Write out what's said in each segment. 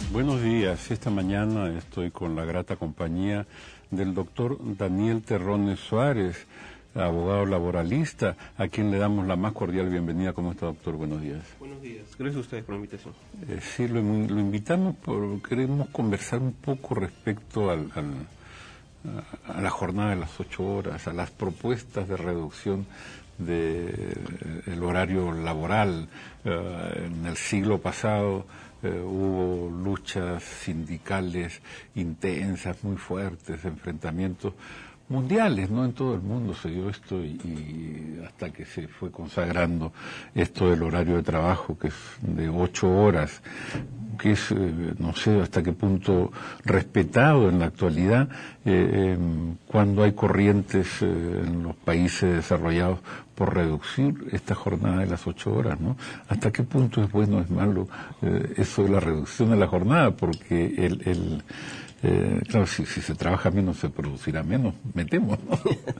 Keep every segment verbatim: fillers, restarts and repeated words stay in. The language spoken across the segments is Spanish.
Buenos días. Esta mañana estoy con la grata compañía del doctor Daniel Terrones Suárez, abogado laboralista, a quien le damos la más cordial bienvenida. ¿Cómo está, doctor? Buenos días. Buenos días. Gracias a ustedes por la invitación. Eh, sí, lo, lo invitamos porque queremos conversar un poco respecto al, al, a la jornada de las ocho horas, a las propuestas de reducción del horario laboral. Uh, en el siglo pasado uh, hubo luchas sindicales intensas, muy fuertes, enfrentamientos mundiales, ¿no? En todo el mundo se dio esto y, y hasta que se fue consagrando esto del horario de trabajo, que es de ocho horas, que es, eh, no sé hasta qué punto respetado en la actualidad, eh, eh, cuando hay corrientes eh, en los países desarrollados por reducir esta jornada de las ocho horas, ¿no? ¿Hasta qué punto es bueno o es malo eh, eso de la reducción de la jornada? Porque el... el Eh, claro, si, si se trabaja menos se producirá menos, me temo, ¿no?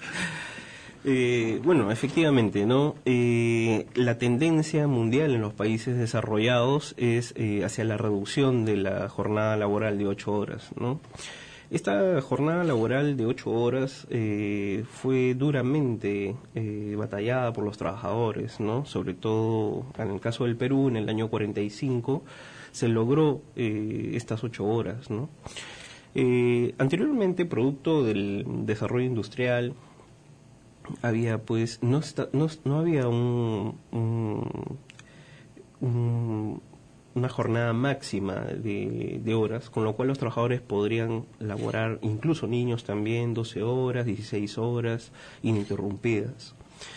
eh, bueno, efectivamente, ¿no? Eh, la tendencia mundial en los países desarrollados es eh, hacia la reducción de la jornada laboral de ocho horas, ¿no? Esta jornada laboral de ocho horas eh, fue duramente eh, batallada por los trabajadores, ¿no? Sobre todo en el caso del Perú, en el año cuarenta y cinco, se logró eh, estas ocho horas, ¿no? Eh, anteriormente, producto del desarrollo industrial, había pues no está, no, no había un, un, un, una jornada máxima de, de horas, con lo cual los trabajadores podrían laborar, incluso niños también, doce horas, dieciséis horas ininterrumpidas.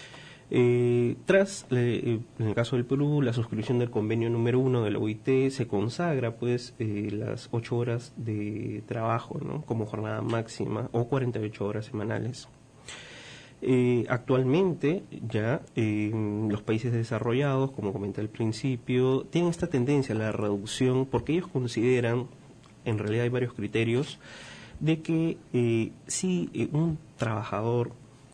Eh, tras, eh, en el caso del Perú, la suscripción del convenio número uno de la O I T, se consagra pues eh, las ocho horas de trabajo, ¿no? Como jornada máxima, o cuarenta y ocho horas semanales. Eh, actualmente ya eh, los países desarrollados, como comenté al principio, tienen esta tendencia a la reducción porque ellos consideran, en realidad hay varios criterios, de que eh, si eh, un trabajador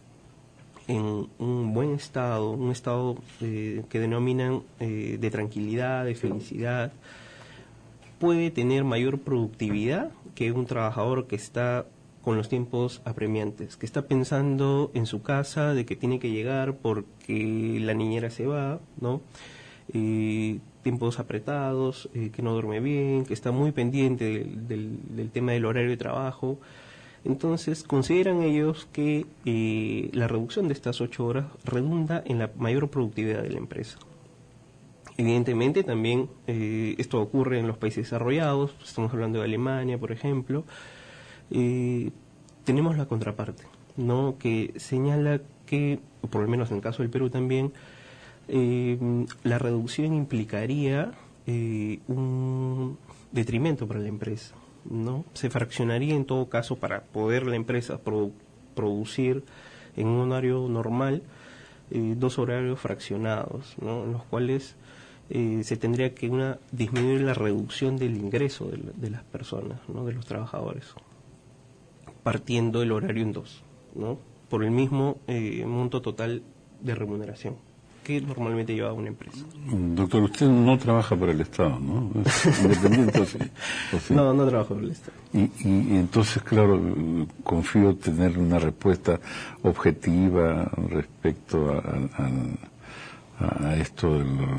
en un buen estado, un estado eh, que denominan eh, de tranquilidad, de felicidad, puede tener mayor productividad que un trabajador que está con los tiempos apremiantes, que está pensando en su casa de que tiene que llegar porque la niñera se va, ¿no? Eh, tiempos apretados, eh, que no duerme bien, que está muy pendiente del, del, del tema del horario de trabajo. Entonces, consideran ellos que eh, la reducción de estas ocho horas redunda en la mayor productividad de la empresa. Evidentemente, también eh, esto ocurre en los países desarrollados, estamos hablando de Alemania, por ejemplo. Eh, tenemos la contraparte, ¿no? Que señala que, por lo menos en el caso del Perú también, eh, la reducción implicaría eh, un detrimento para la empresa, ¿no? Se fraccionaría en todo caso para poder la empresa produ- producir en un horario normal eh, dos horarios fraccionados, ¿no? En los cuales eh, se tendría que una disminuir la reducción del ingreso de, la, de las personas, ¿no? De los trabajadores, partiendo el horario en dos, ¿no? Por el mismo eh, monto total de remuneración que normalmente lleva una empresa. Doctor, usted no trabaja para el Estado, ¿no? ¿Es independiente o sí? ¿O sí? No, no trabajo para el Estado. Y, y, y entonces, claro, confío tener una respuesta objetiva respecto a, a, a esto de lo,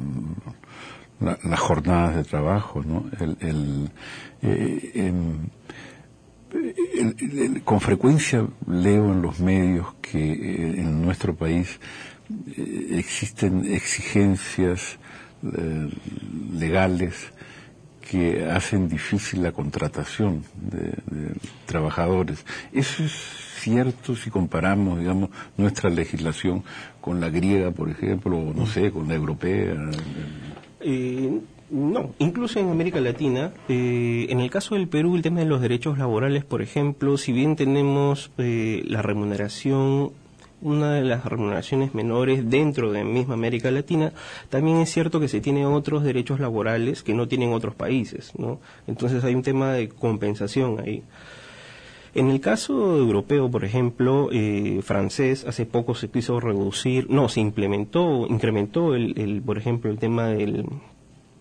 la, las jornadas de trabajo, ¿no? El, el, eh, en, el, el, el, con frecuencia leo en los medios que eh, en nuestro país eh, existen exigencias eh, legales que hacen difícil la contratación de, de trabajadores. Eso es cierto si comparamos, digamos, nuestra legislación con la griega, por ejemplo, o no sé, con la europea. Eh, no, incluso en América Latina, eh, en el caso del Perú, el tema de los derechos laborales, por ejemplo, si bien tenemos eh, la remuneración, una de las remuneraciones menores dentro de misma América Latina, también es cierto que se tienen otros derechos laborales que no tienen otros países, ¿no? Entonces hay un tema de compensación ahí. En el caso europeo, por ejemplo, eh, francés, hace poco se quiso reducir, no, se implementó, incrementó, el, el por ejemplo, el tema del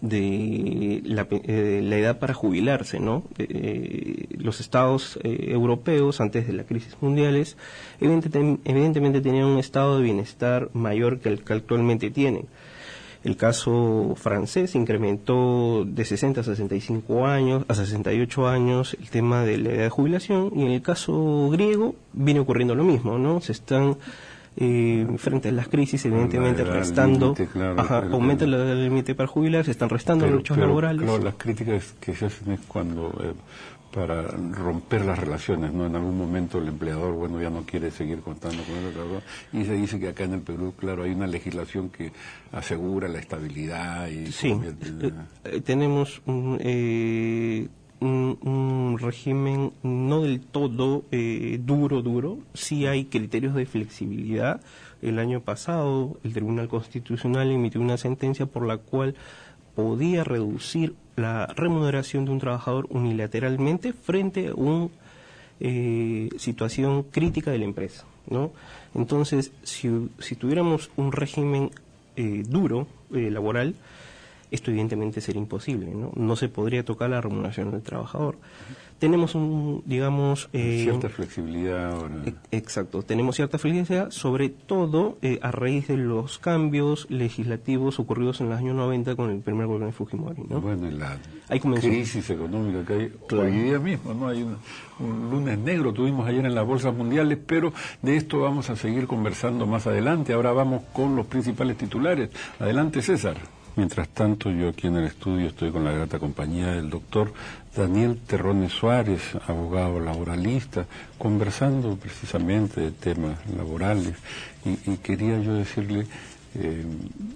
de la, eh, la edad para jubilarse, ¿no? Eh, los estados eh, europeos, antes de las crisis mundiales, evidente, evidentemente tenían un estado de bienestar mayor que el que actualmente tienen. El caso francés incrementó de sesenta a sesenta y cinco años, a sesenta y ocho años el tema de la edad de jubilación, y en el caso griego viene ocurriendo lo mismo, ¿no? Se están, eh, frente a las crisis, evidentemente la, restando, límite, claro, ajá, el, aumenta el, el límite para jubilar, se están restando pero, derechos pero, laborales. Claro, las críticas que se hacen es cuando... Eh, para romper las relaciones, ¿no? En algún momento el empleador, bueno, ya no quiere seguir contando con el trabajador, y se dice que acá en el Perú, claro, hay una legislación que asegura la estabilidad y... Sí, convierte, eh, eh, tenemos un, eh, un, un régimen no del todo eh, duro, duro, sí hay criterios de flexibilidad. El año pasado el Tribunal Constitucional emitió una sentencia por la cual podía reducir la remuneración de un trabajador unilateralmente frente a una eh, situación crítica de la empresa, ¿no? Entonces, si, si tuviéramos un régimen eh, duro, eh, laboral, esto evidentemente sería imposible, ¿no? No se podría tocar la remuneración del trabajador. Tenemos un, digamos... Eh, cierta flexibilidad ahora. Exacto, tenemos cierta flexibilidad, sobre todo eh, a raíz de los cambios legislativos ocurridos en los años noventa con el primer gobierno de Fujimori, ¿no? Bueno, y la Ahí comenzó. crisis económica que hay Claro. hoy día mismo, ¿no? Hay un, un lunes negro, tuvimos ayer en las bolsas mundiales, pero de esto vamos a seguir conversando más adelante. Ahora vamos con los principales titulares. Adelante, César. Mientras tanto, yo aquí en el estudio estoy con la grata compañía del doctor Daniel Terrones Suárez, abogado laboralista, conversando precisamente de temas laborales. Y, y quería yo decirle, eh,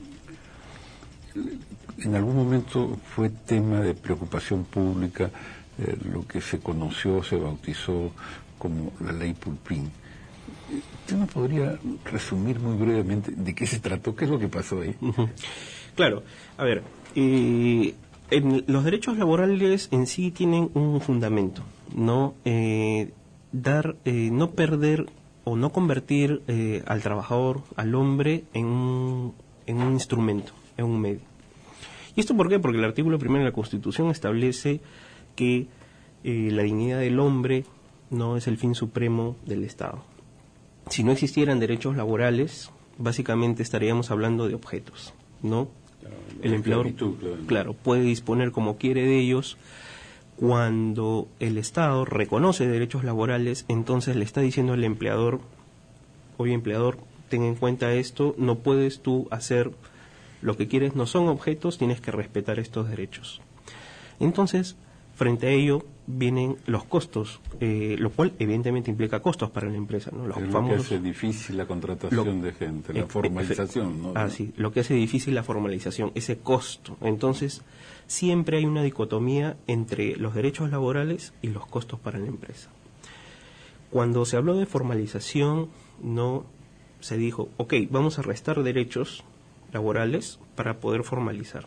en algún momento fue tema de preocupación pública eh, lo que se conoció, se bautizó como la ley Pulpín. ¿Usted nos podría resumir muy brevemente de qué se trató? ¿Qué es lo que pasó ahí? Uh-huh. Claro, a ver, eh, en los derechos laborales en sí tienen un fundamento, no eh, dar, eh, no perder o no convertir eh, al trabajador, al hombre, en un, en un instrumento, en un medio. ¿Y esto por qué? Porque el artículo primero de la Constitución establece que eh, la dignidad del hombre no es el fin supremo del Estado. Si no existieran derechos laborales, básicamente estaríamos hablando de objetos, ¿no? El empleador, claro, puede disponer como quiere de ellos. Cuando el Estado reconoce derechos laborales, entonces le está diciendo al empleador: oye, empleador, ten en cuenta esto, no puedes tú hacer lo que quieres, no son objetos, tienes que respetar estos derechos. Entonces, frente a ello vienen los costos, eh, lo cual evidentemente implica costos para la empresa, ¿no? Los es lo famosos, que hace difícil la contratación lo, de gente, la eh, formalización, ¿no? Ah, sí, lo que hace difícil la formalización, ese costo. Entonces, siempre hay una dicotomía entre los derechos laborales y los costos para la empresa. Cuando se habló de formalización, no se dijo, ok, vamos a restar derechos laborales para poder formalizar.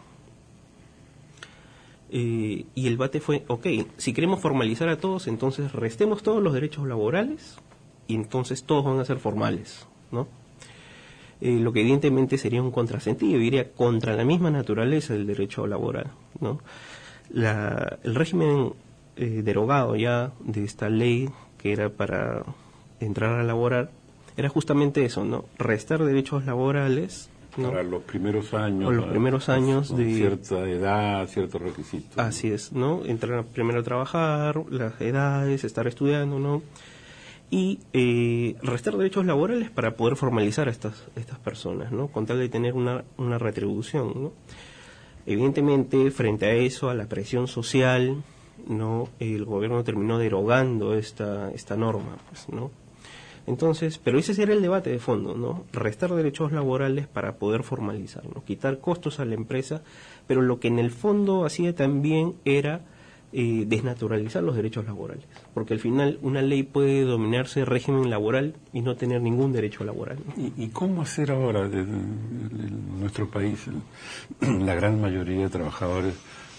Eh, y el debate fue, ok, si queremos formalizar a todos, entonces restemos todos los derechos laborales y entonces todos van a ser formales, ¿no? Eh, lo que evidentemente sería un contrasentido, iría contra la misma naturaleza del derecho laboral, ¿no? La, el régimen eh, derogado ya de esta ley, que era para entrar a laborar, era justamente eso, ¿no? Restar derechos laborales, ¿no? Para los primeros años. O los primeros años con de cierta edad, ciertos requisitos. Así es, ¿no? Entrar primero a trabajar, las edades, estar estudiando, ¿no? Y eh, restar derechos laborales para poder formalizar a estas, estas personas, ¿no? Con tal de tener una, una retribución, ¿no? Evidentemente, frente a eso, a la presión social, ¿no? El gobierno terminó derogando esta, esta norma, pues, ¿no? Entonces, pero ese era el debate de fondo, ¿no? Restar derechos laborales para poder formalizar, ¿no? Quitar costos a la empresa, pero lo que en el fondo hacía también era eh, desnaturalizar los derechos laborales, porque al final una ley puede dominarse régimen laboral y no tener ningún derecho laboral, ¿no? ¿Y, y cómo hacer ahora? En nuestro país, la gran mayoría de trabajadores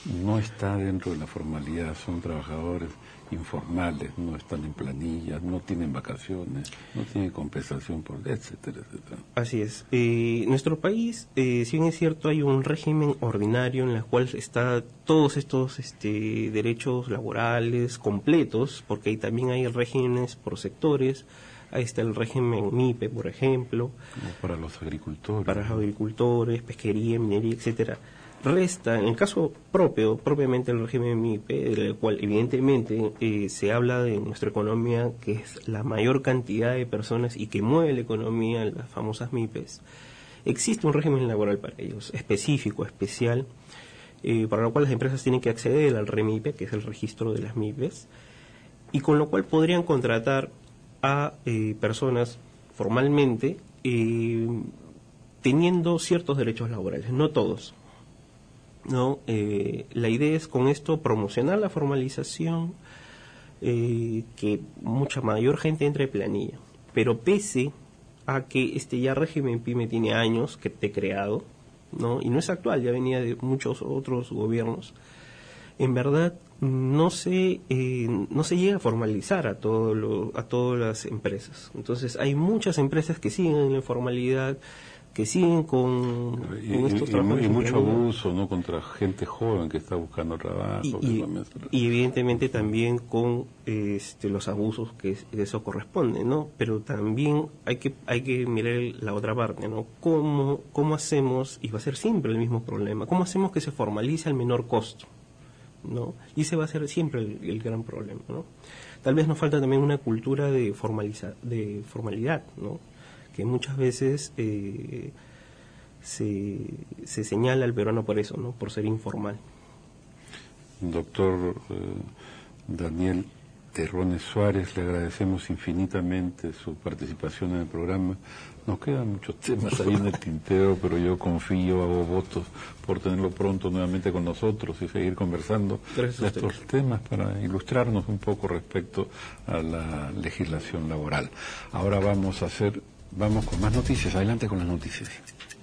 no está dentro de la formalidad, son trabajadores informales, no están en planillas, no tienen vacaciones, no tienen compensación por etcétera, etcétera. Así es. Eh, nuestro país, eh, si bien es cierto, hay un régimen ordinario en el cual está todos estos este, derechos laborales completos, porque ahí también hay regímenes por sectores. Ahí está el régimen MIPE, por ejemplo. Como para los agricultores. Para los agricultores, pesquería, minería, etcétera. Resta, en el caso propio, propiamente el régimen MIPE, del cual evidentemente eh, se habla de nuestra economía, que es la mayor cantidad de personas y que mueve la economía, las famosas MIPES, existe un régimen laboral para ellos, específico, especial, eh, para lo cual las empresas tienen que acceder al REMIPE, que es el registro de las MIPES, y con lo cual podrían contratar a eh, personas formalmente eh, teniendo ciertos derechos laborales, no todos. No, eh, la idea es con esto promocionar la formalización, eh, que mucha mayor gente entre en planilla, pero pese a que este ya régimen PYME tiene años que te he creado, no, y no es actual, ya venía de muchos otros gobiernos, en verdad no se eh, no se llega a formalizar a todo lo, a todas las empresas. Entonces hay muchas empresas que siguen en la informalidad, que siguen con, y, con estos y, trabajos. Y mucho abuso, ¿no?, contra gente joven que está buscando trabajo. Y, y, y evidentemente también con este, los abusos que eso corresponde, ¿no? Pero también hay que hay que mirar la otra parte, ¿no? ¿Cómo, cómo hacemos, y va a ser siempre el mismo problema, cómo hacemos que se formalice al menor costo, ¿no? Y ese va a ser siempre el, el gran problema, ¿no? Tal vez nos falta también una cultura de formaliza, de formalidad, ¿no?, que muchas veces eh, se, se señala al peruano por eso, ¿no?, por ser informal. Doctor eh, Daniel Terrones Suárez, le agradecemos infinitamente su participación en el programa. Nos quedan muchos temas ahí en el tintero, pero yo confío, hago votos por tenerlo pronto nuevamente con nosotros y seguir conversando de estos temas para ilustrarnos un poco respecto a la legislación laboral. Ahora vamos a hacer, vamos con más noticias. Adelante con las noticias.